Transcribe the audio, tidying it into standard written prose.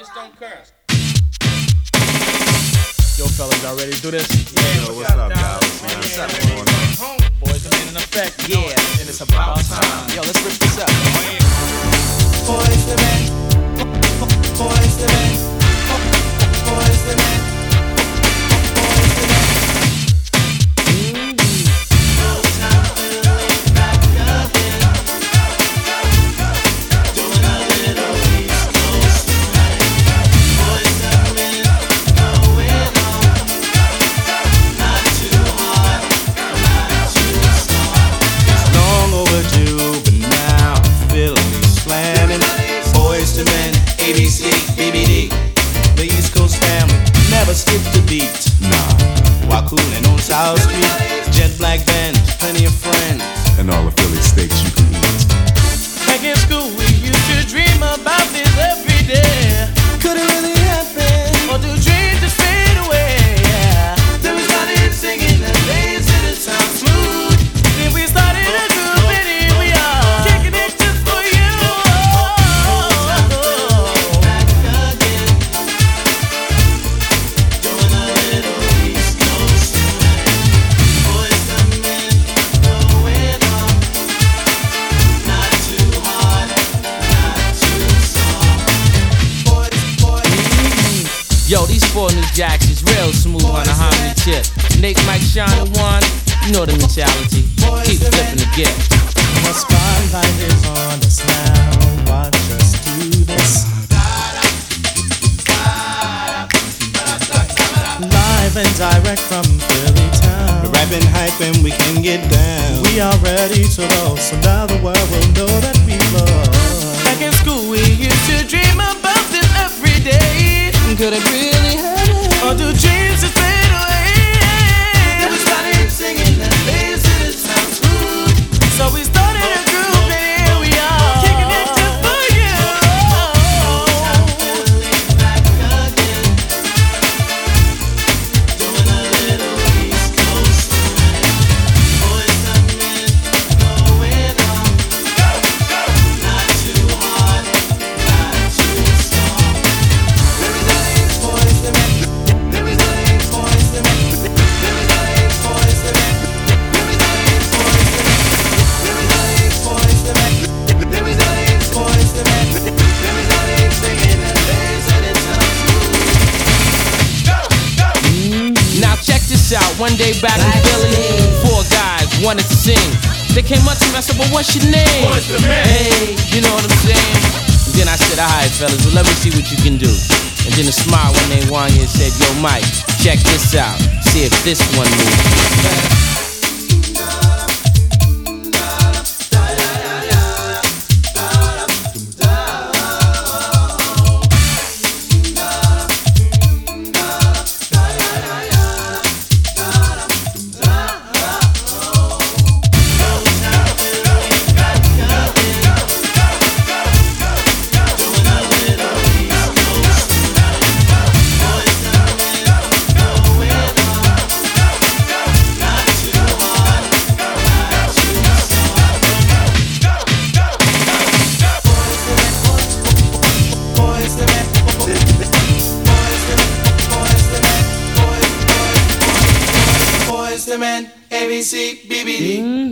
Just don't curse. Yo, fellas, y'all ready to do this? Yo, what's up, guys? What's up, man? Boys are in effect. Yeah, and it's about time. Yo, let's rip this up. Boys the men, boys the men, boys the men. Skip the beat, nah. While coolin' on South Street, jet black Benz, plenty of friends, and all the Philly steaks you can eat. Back in school, we used to dream about this every day. Could it really happen? Or do dreams just fade away? Yeah. Then we started singing the days to the sound smooth. Then we started a group and here we are, kicking it just for you. Yo, these four new jacks is real smooth on a harmony tip. Nate, Mike, Sean, and Juan, you know the mentality. Keep flipping the gift. The spotlight is on us now. Watch us do this. Live and direct from Philly town. We're rapping, hyping, we can get down. We are ready to roll, so now the world will know that we love. Back in school, we used to dream about this every day. Could it really happen? Or do dreams just fade away? Then we started singing that bass to the sound smooth. So we started a group and here we are, kicking it just for you. Back again, doing a little East Coast swing. Boys and men going on. Not too hard, not too soft. Boys the men, boys the men, boys the men, boys the men, boys the men, boys the men, singing the days and it's Now check this out. One day back in Philly, four guys wanted to sing. They came up to me, I said, "But what's your name?" Hey, you know what I'm saying? And then I said, "Alright, fellas, well, let me see what you can do." And then a smile when they won you said, "Yo, Mike, check this out. See if this one moves." ABC, BBD.